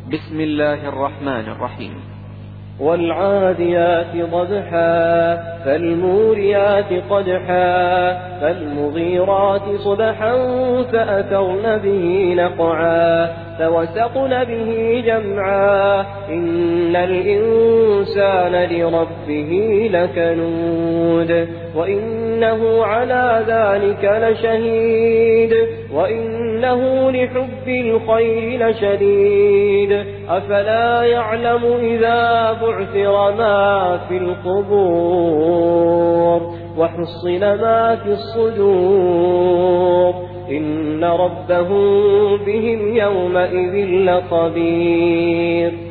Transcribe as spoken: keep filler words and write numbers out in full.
بسم الله الرحمن الرحيم. والعاديات ضبحا فالموريات قدحا فالمغيرات صبحا فأثرن به نقعا فوسقن به جمعا إن الإنسان لربه لكنود وإنه على ذلك لشهيد وإنه لحب الخير لشديد أفلا يعلم إذا بعثر ما في القبور وحصل ما في الصدور إن ربهم بهم يومئذ لخبير.